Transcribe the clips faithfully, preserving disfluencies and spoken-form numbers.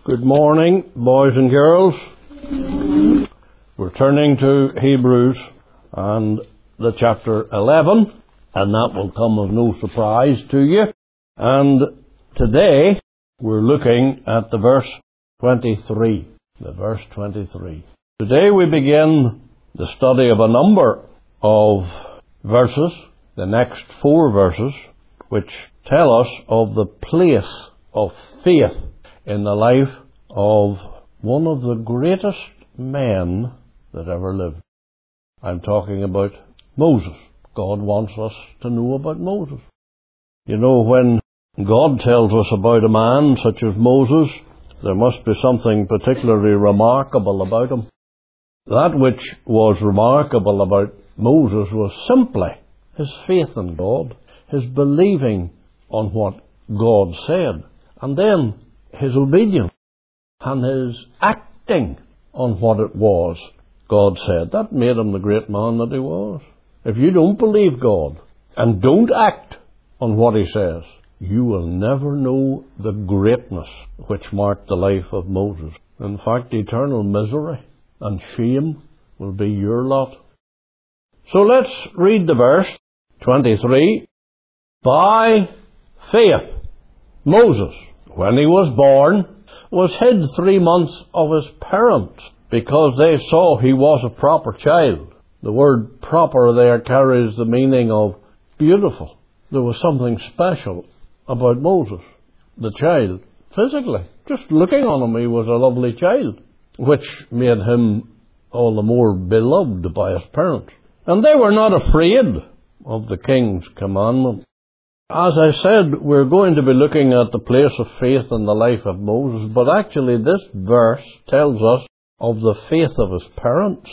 Good morning, boys and girls. We're turning to Hebrews and the chapter eleven, and that will come as no surprise to you. And today we're looking at the verse twenty-three. The verse twenty-three. Today we begin the study of a number of verses, the next four verses, which tell us of the place of faith in the life of one of the greatest men that ever lived. I'm talking about Moses. God wants us to know about Moses. You know, when God tells us about a man such as Moses, there must be something particularly remarkable about him. That which was remarkable about Moses was simply his faith in God, his believing on what God said, and then his obedience and his acting on what it was God said. That made him the great man that he was. If you don't believe God and don't act on what he says, you will never know the greatness which marked the life of Moses. In fact, eternal misery and shame will be your lot. So let's read the verse twenty-three. By faith, Moses, when he was born, was hid three months of his parents, because they saw he was a proper child. The word proper there carries the meaning of beautiful. There was something special about Moses, the child, physically. Just looking on him, he was a lovely child, which made him all the more beloved by his parents. And they were not afraid of the king's commandment. As I said, we're going to be looking at the place of faith in the life of Moses, but actually this verse tells us of the faith of his parents.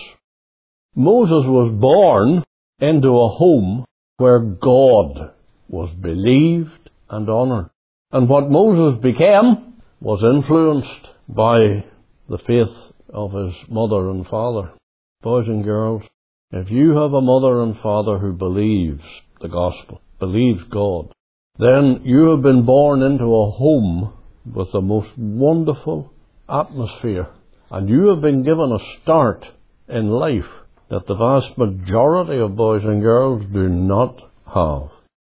Moses was born into a home where God was believed and honoured. And what Moses became was influenced by the faith of his mother and father. Boys and girls, if you have a mother and father who believes the gospel, believes God, then you have been born into a home with the most wonderful atmosphere, and you have been given a start in life that the vast majority of boys and girls do not have.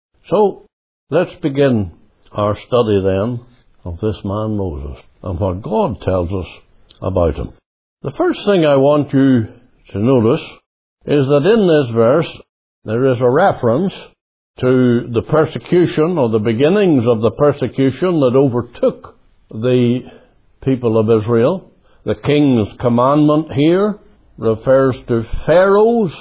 So, let's begin our study then of this man Moses and what God tells us about him. The first thing I want you to notice is that in this verse there is a reference to the persecution, or the beginnings of the persecution that overtook the people of Israel. The king's commandment here refers to Pharaoh's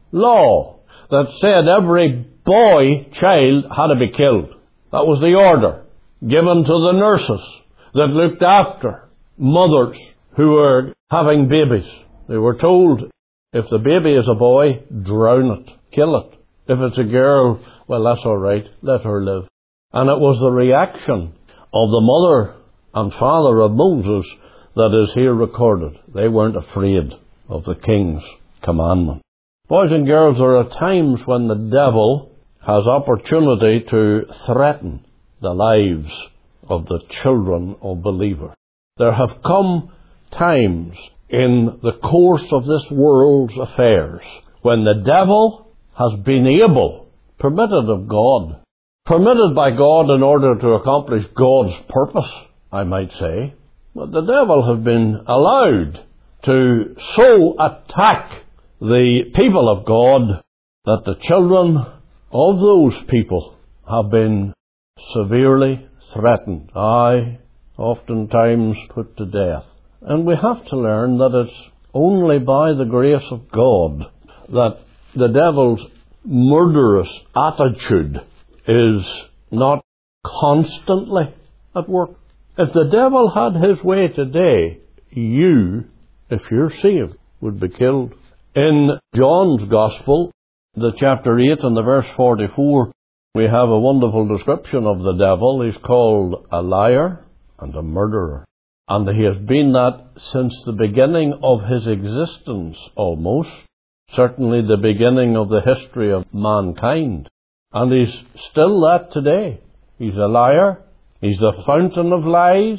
law that said every boy child had to be killed. That was the order given to the nurses that looked after mothers who were having babies. They were told, if the baby is a boy, drown it, kill it. If it's a girl, well, that's all right, let her live. And it was the reaction of the mother and father of Moses that is here recorded. They weren't afraid of the king's commandment. Boys and girls, there are times when the devil has opportunity to threaten the lives of the children of believers. There have come times in the course of this world's affairs when the devil has been able, permitted of God, permitted by God in order to accomplish God's purpose, I might say, but the devil has been allowed to so attack the people of God that the children of those people have been severely threatened, aye, oftentimes put to death. And we have to learn that it's only by the grace of God that the devil's murderous attitude is not constantly at work. If the devil had his way today, you, if you're saved, would be killed. In John's Gospel, the chapter eight and the verse forty-four, we have a wonderful description of the devil. He's called a liar and a murderer. And he has been that since the beginning of his existence, almost. Certainly the beginning of the history of mankind. And he's still that today. He's a liar. He's the fountain of lies.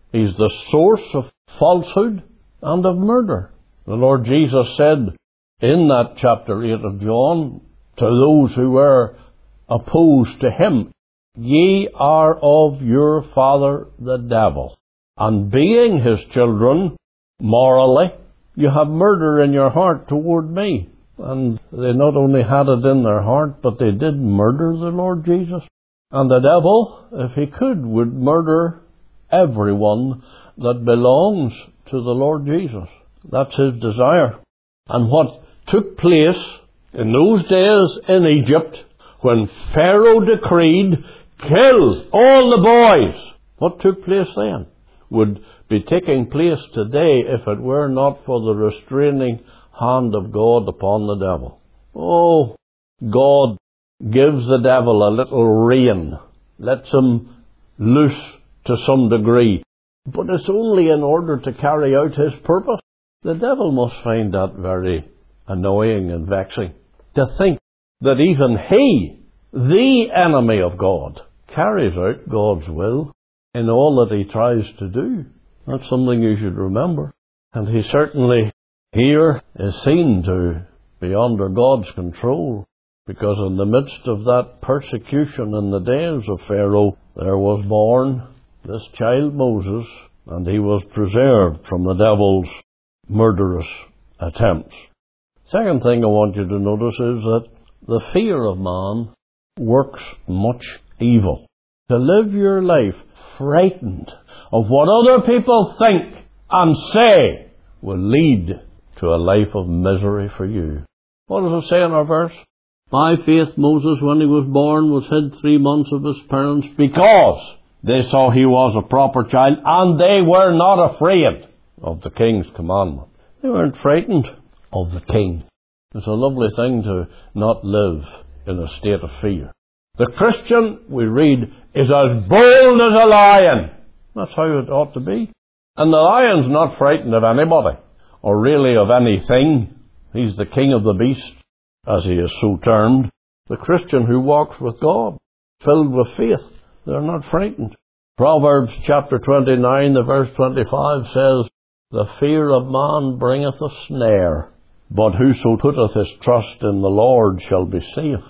He's the source of falsehood and of murder. The Lord Jesus said in that chapter eight of John to those who were opposed to him, "Ye are of your father the devil, and being his children morally, you have murder in your heart toward me." And they not only had it in their heart, but they did murder the Lord Jesus. And the devil, if he could, would murder everyone that belongs to the Lord Jesus. That's his desire. And what took place in those days in Egypt, when Pharaoh decreed, "Kill all the boys," what took place then would be taking place today if it were not for the restraining hand of God upon the devil. Oh, God gives the devil a little rein, lets him loose to some degree, but it's only in order to carry out his purpose. The devil must find that very annoying and vexing, to think that even he, the enemy of God, carries out God's will in all that he tries to do. That's something you should remember. And he certainly here is seen to be under God's control, because in the midst of that persecution in the days of Pharaoh, there was born this child Moses, and he was preserved from the devil's murderous attempts. Second thing I want you to notice is that the fear of man works much evil. To live your life frightened of what other people think and say will lead to a life of misery for you. What does it say in our verse? By faith Moses, when he was born, was hid three months of his parents, because they saw he was a proper child, and they were not afraid of the king's commandment. They weren't frightened of the king. It's a lovely thing to not live in a state of fear. The Christian, we read, is as bold as a lion. That's how it ought to be. And the lion's not frightened of anybody, or really of anything. He's the king of the beasts, as he is so termed. The Christian who walks with God, filled with faith, they're not frightened. Proverbs chapter twenty-nine, the verse twenty-five says, "The fear of man bringeth a snare, but whoso putteth his trust in the Lord shall be safe."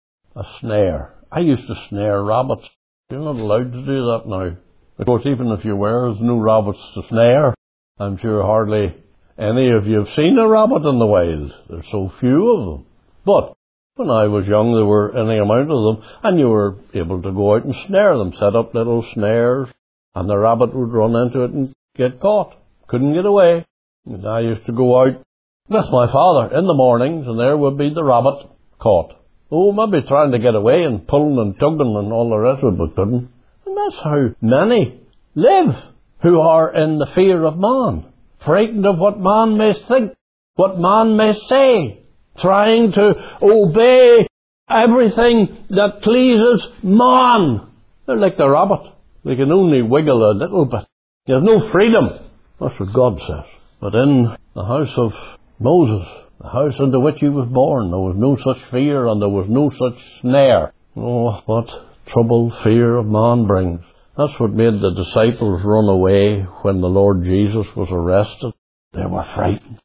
A snare. I used to snare rabbits. You're not allowed to do that now. Of course, even if you were, there's no rabbits to snare. I'm sure hardly any of you have seen a rabbit in the wild. There's so few of them. But when I was young, there were any amount of them, and you were able to go out and snare them, set up little snares, and the rabbit would run into it and get caught. Couldn't get away. And I used to go out with my father in the mornings, and there would be the rabbit caught. Oh, maybe trying to get away and pulling and tugging and all the rest of it, but couldn't. And that's how many live who are in the fear of man, frightened of what man may think, what man may say, trying to obey everything that pleases man. They're like the rabbit. They can only wiggle a little bit. There's no freedom. That's what God says. But in the house of Moses, the house into which he was born, there was no such fear and there was no such snare. Oh, what trouble fear of man brings. That's what made the disciples run away when the Lord Jesus was arrested. They were frightened.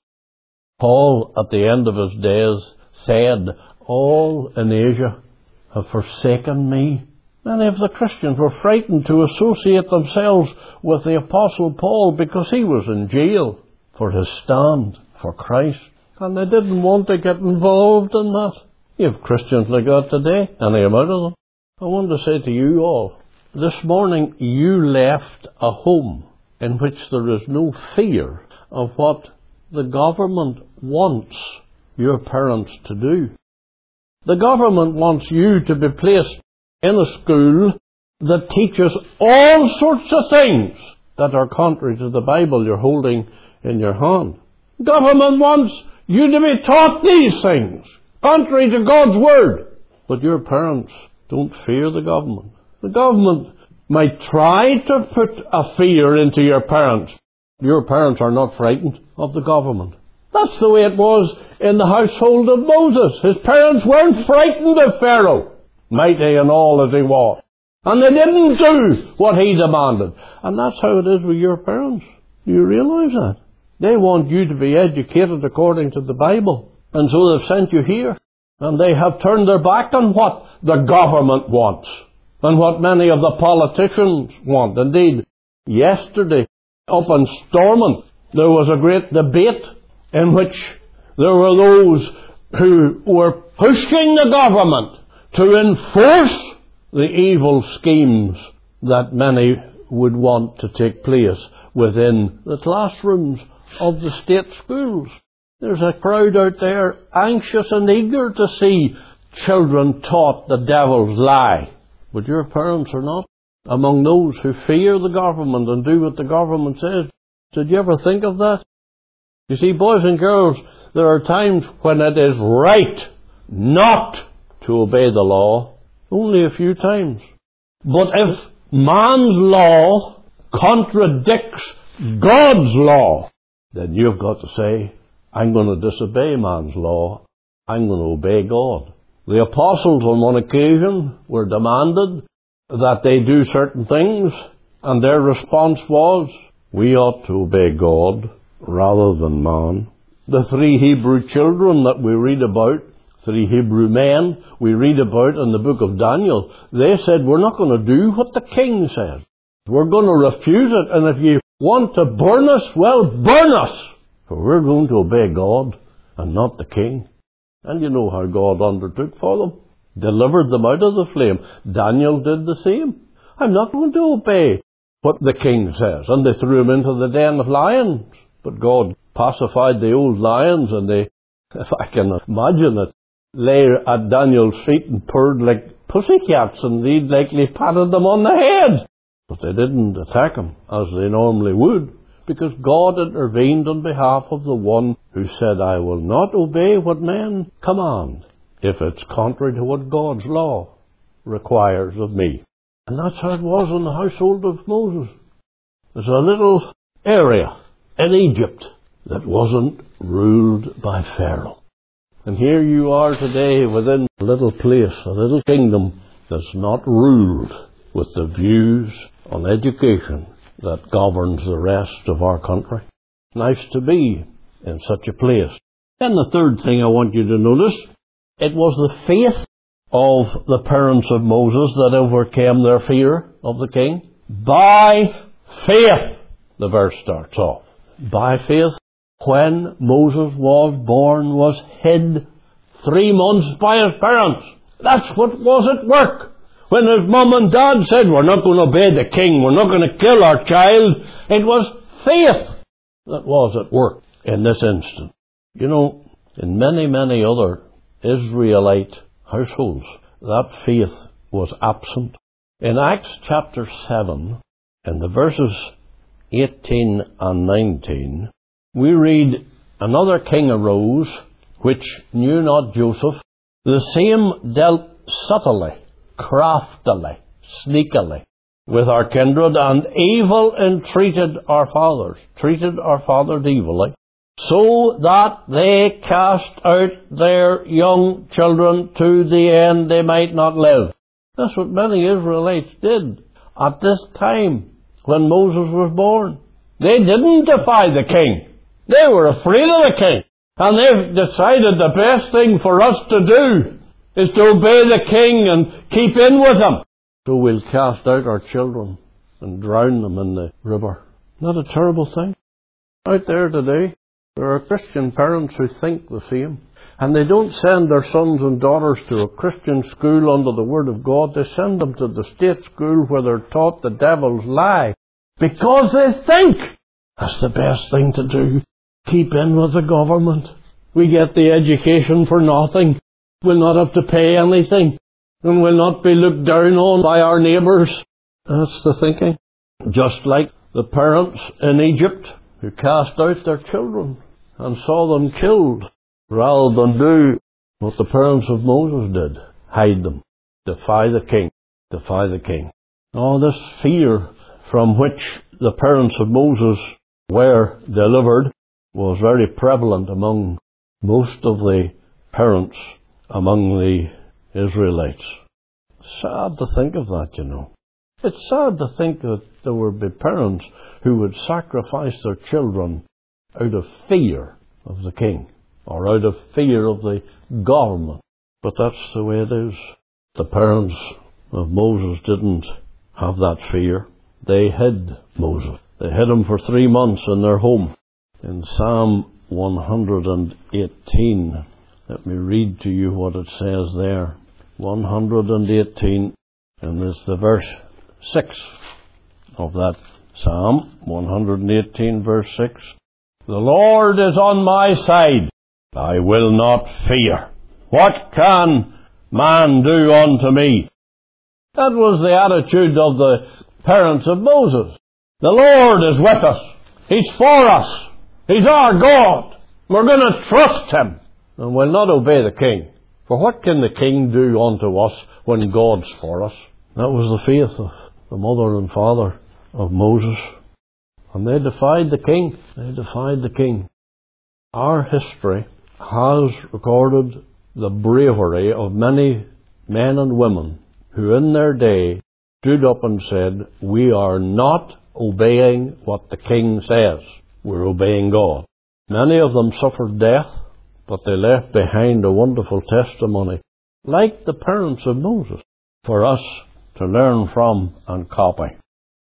Paul, at the end of his days, said, "All in Asia have forsaken me." Many of the Christians were frightened to associate themselves with the Apostle Paul because he was in jail for his stand for Christ. And they didn't want to get involved in that. You have Christians like that today, any amount of them. I want to say to you all, this morning you left a home in which there is no fear of what the government wants your parents to do. The government wants you to be placed in a school that teaches all sorts of things that are contrary to the Bible you're holding in your hand. Government wants you to be taught these things, contrary to God's Word. But your parents don't fear the government. The government might try to put a fear into your parents. Your parents are not frightened of the government. That's the way it was in the household of Moses. His parents weren't frightened of Pharaoh, mighty and all as he was. And they didn't do what he demanded. And that's how it is with your parents. Do you realize that? They want you to be educated according to the Bible. And so they've sent you here. And they have turned their back on what the government wants. And what many of the politicians want. Indeed, yesterday, up in Stormont, there was a great debate in which there were those who were pushing the government to enforce the evil schemes that many would want to take place within the classrooms of the state schools. There's a crowd out there anxious and eager to see children taught the devil's lie. But your parents are not among those who fear the government and do what the government says. Did you ever think of that? You see, boys and girls, there are times when it is right not to obey the law. Only a few times. But if man's law contradicts God's law, then you've got to say, I'm going to disobey man's law. I'm going to obey God. The apostles on one occasion were demanded that they do certain things, and their response was, we ought to obey God rather than man. The three Hebrew children that we read about, three Hebrew men we read about in the book of Daniel, they said, we're not going to do what the king says. We're going to refuse it, and if you want to burn us, well, burn us! For we're going to obey God and not the king. And you know how God undertook for them. Delivered them out of the flame. Daniel did the same. I'm not going to obey what the king says. And they threw him into the den of lions. But God pacified the old lions, and they, if I can imagine it, lay at Daniel's feet and purred like pussycats, and they'd likely patted them on the head. But they didn't attack him as they normally would, because God intervened on behalf of the one who said, I will not obey what men command if it's contrary to what God's law requires of me. And that's how it was in the household of Moses. There's a little area in Egypt that wasn't ruled by Pharaoh. And here you are today within a little place, a little kingdom that's not ruled with the views on education that governs the rest of our country. Nice to be in such a place. Then the third thing I want you to notice, it was the faith of the parents of Moses that overcame their fear of the king. By faith, the verse starts off. By faith, when Moses was born, was hid three months by his parents. That's what was at work. When his mum and dad said, we're not going to obey the king, we're not going to kill our child, it was faith that was at work in this instant. You know, in many, many other Israelite households, that faith was absent. In Acts chapter seven, in the verses eighteen and nineteen, we read, another king arose, which knew not Joseph. The same dealt subtly, craftily, sneakily, with our kindred, and evil entreated our fathers, treated our fathers evilly, so that they cast out their young children to the end they might not live. That's what many Israelites did at this time when Moses was born. They didn't defy the king. They were afraid of the king. And they've decided the best thing for us to do is to obey the king and keep in with him. So we'll cast out our children and drown them in the river. Not a terrible thing? Out there today, there are Christian parents who think the same. And they don't send their sons and daughters to a Christian school under the Word of God. They send them to the state school where they're taught the devil's lie. Because they think that's the best thing to do. Keep in with the government. We get the education for nothing. We'll not have to pay anything. And we'll not be looked down on by our neighbours. That's the thinking. Just like the parents in Egypt who cast out their children and saw them killed, rather than do what the parents of Moses did, hide them, defy the king, defy the king. All this fear from which the parents of Moses were delivered was very prevalent among most of the parents among the Israelites. Sad to think of that, you know. It's sad to think that there would be parents who would sacrifice their children out of fear of the king, or out of fear of the government. But that's the way it is. The parents of Moses didn't have that fear. They hid Moses. They hid him for three months in their home. In Psalm one hundred eighteen, let me read to you what it says there. one hundred eighteen, and it's the verse six of that Psalm, one hundred eighteen verse six. The Lord is on my side. I will not fear. What can man do unto me? That was the attitude of the parents of Moses. The Lord is with us. He's for us. He's our God. We're going to trust Him. And we'll not obey the king. For what can the king do unto us when God's for us? That was the faith of the mother and father of Moses. And they defied the king. They defied the king. Our history has recorded the bravery of many men and women who in their day stood up and said, we are not obeying what the king says. We're obeying God. Many of them suffered death, but they left behind a wonderful testimony, like the parents of Moses, for us to learn from and copy.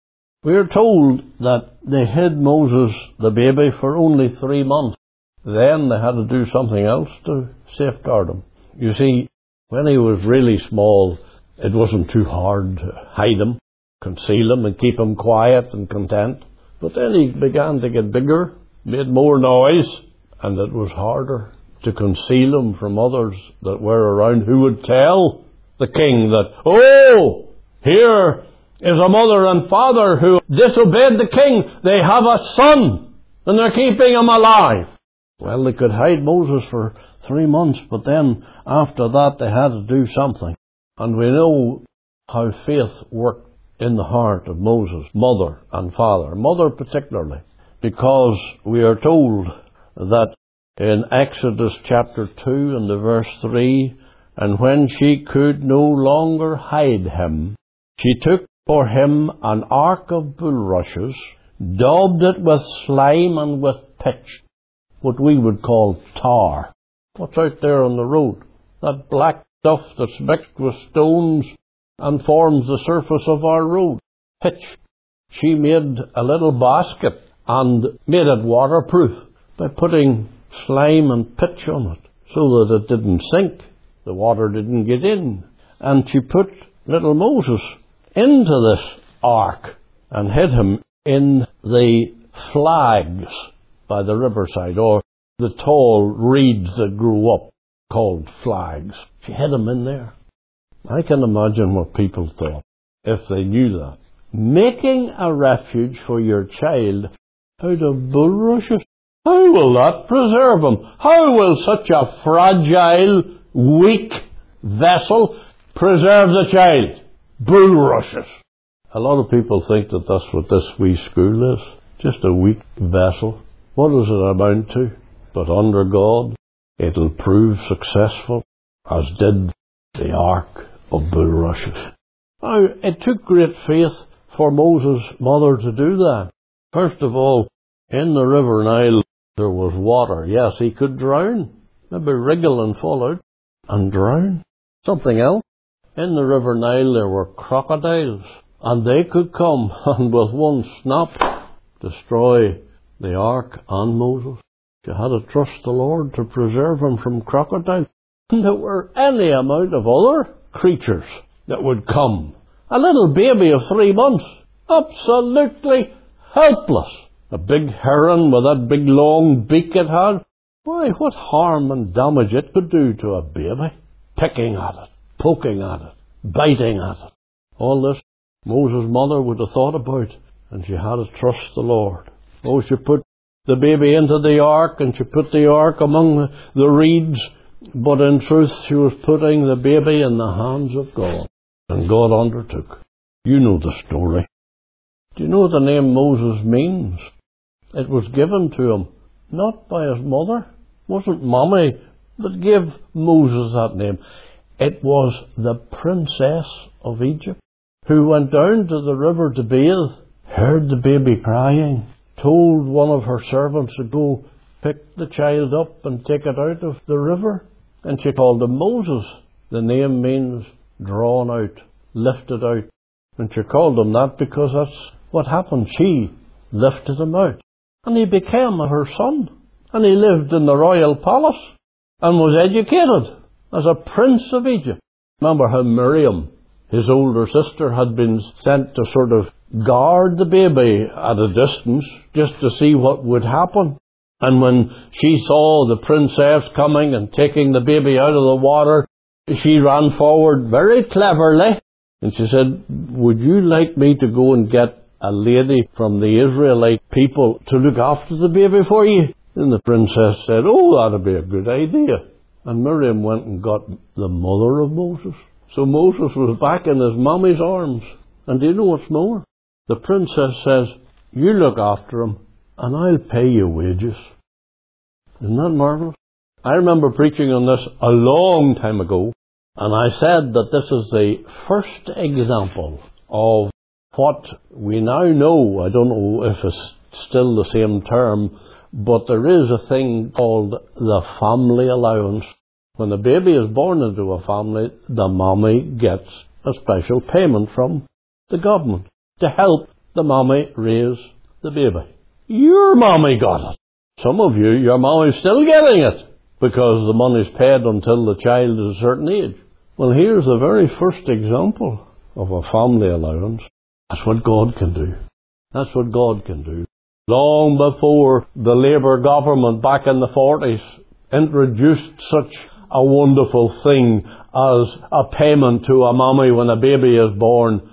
We are told that they hid Moses, the baby, for only three months. Then they had to do something else to safeguard him. You see, when he was really small, it wasn't too hard to hide him, conceal him, and keep him quiet and content. But then he began to get bigger, made more noise, and it was harder to conceal him from others that were around who would tell the king that, oh, here is a mother and father who disobeyed the king. They have a son, and they're keeping him alive. Well, they could hide Moses for three months, but then after that they had to do something. And we know how faith worked in the heart of Moses' mother and father, mother particularly, because we are told that in Exodus chapter two and the verse three, and when she could no longer hide him, she took for him an ark of bulrushes, daubed it with slime and with pitch, what we would call tar. What's out there on the road? That black stuff that's mixed with stones and forms the surface of our road. Pitch. She made a little basket and made it waterproof by putting slime and pitch on it so that it didn't sink. The water didn't get in. And she put little Moses into this ark and hid him in the flags by the riverside, or the tall reeds that grew up called flags. She hid him in there. I can imagine what people thought if they knew that. Making a refuge for your child out of bulrushes, how will that preserve him? How will such a fragile, weak vessel preserve the child? Bulrushes. A lot of people think that that's what this wee school is. Just a weak vessel. What does it amount to? But under God, it'll prove successful, as did the ark of bulrushes. Now, it took great faith for Moses' mother to do that. First of all, in the river Nile, there was water. Yes, he could drown. Maybe wriggle and fall out and drown. Something else. In the river Nile, there were crocodiles. And they could come and with one snap destroy the ark and Moses. You had to trust the Lord to preserve him from crocodiles. And there were any amount of other creatures that would come. A little baby of three months, absolutely helpless. A big heron with that big long beak it had. Why, what harm and damage it could do to a baby? Picking at it, poking at it, biting at it. All this Moses' mother would have thought about, and she had to trust the Lord. Oh, she put the baby into the ark, and she put the ark among the reeds, but in truth she was putting the baby in the hands of God. And God undertook. You know the story. Do you know what the name Moses means? It was given to him, not by his mother. It wasn't Mommy that gave Moses that name. It was the princess of Egypt. who went down to the river to bathe, heard the baby crying, told one of her servants to go pick the child up and take it out of the river. And she called him Moses. The name means drawn out, lifted out. And she called him that because that's what happened. She lifted him out. And he became her son. And he lived in the royal palace and was educated as a prince of Egypt. Remember how Miriam, his older sister, had been sent to sort of guard the baby at a distance just to see what would happen. And when she saw the princess coming and taking the baby out of the water, she ran forward very cleverly and she said, "Would you like me to go and get a lady from the Israelite people to look after the baby for you?" And the princess said, "Oh, that'd be a good idea." And Miriam went and got the mother of Moses. So Moses was back in his mommy's arms. And do you know what's more? The princess says, "You look after him and I'll pay you wages." Isn't that marvelous? I remember preaching on this a long time ago, and I said that this is the first example of what we now know. I don't know if it's still the same term, but there is a thing called the family allowance. When a baby is born into a family, the mommy gets a special payment from the government to help the mommy raise the baby. Your mommy got it. Some of you, your mommy's still getting it because the money's paid until the child is a certain age. Well, here's the very first example of a family allowance. That's what God can do. That's what God can do. Long before the Labour government back in the forties introduced such a wonderful thing as a payment to a mommy when a baby is born,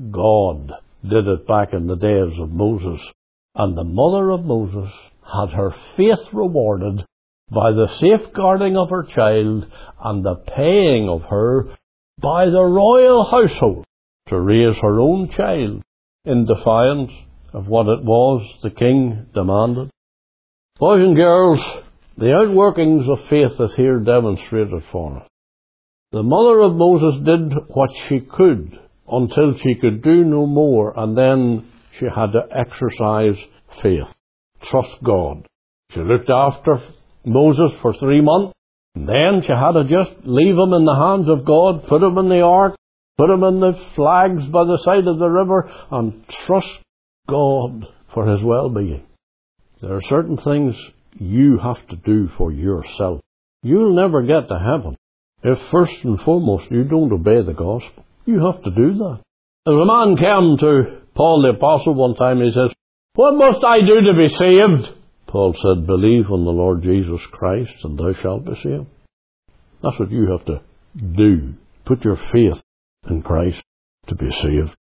God did it back in the days of Moses. And the mother of Moses had her faith rewarded by the safeguarding of her child and the paying of her by the royal household to raise her own child in defiance of what it was the king demanded. Boys and girls, the outworkings of faith is here demonstrated for us. The mother of Moses did what she could until she could do no more, and then she had to exercise faith. Trust God. She looked after Moses for three months, and then she had to just leave him in the hands of God, put him in the ark, put him in the flags by the side of the river, and trust God for his well-being. There are certain things you have to do for yourself. You'll never get to heaven if first and foremost you don't obey the gospel. You have to do that. As a man came to Paul the Apostle one time, he says, "What must I do to be saved?" Paul said, "Believe on the Lord Jesus Christ and thou shalt be saved." That's what you have to do. Put your faith in Christ to be saved.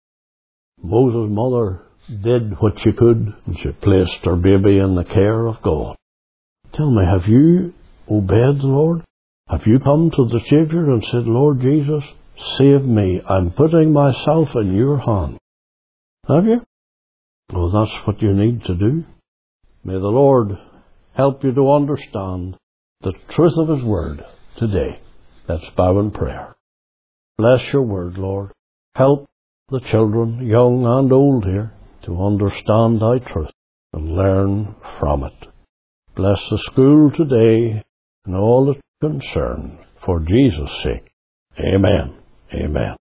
Moses' mother did what she could, and she placed her baby in the care of God. Tell me, have you obeyed the Lord? Have you come to the Saviour and said, "Lord Jesus, save me. I'm putting myself in your hand"? Have you? Well, that's what you need to do. May the Lord help you to understand the truth of his word today. Let's bow in prayer. Bless your word, Lord. Help the children, young and old here, to understand thy truth and learn from it. Bless the school today and all its concern, for Jesus' sake. Amen. Amen.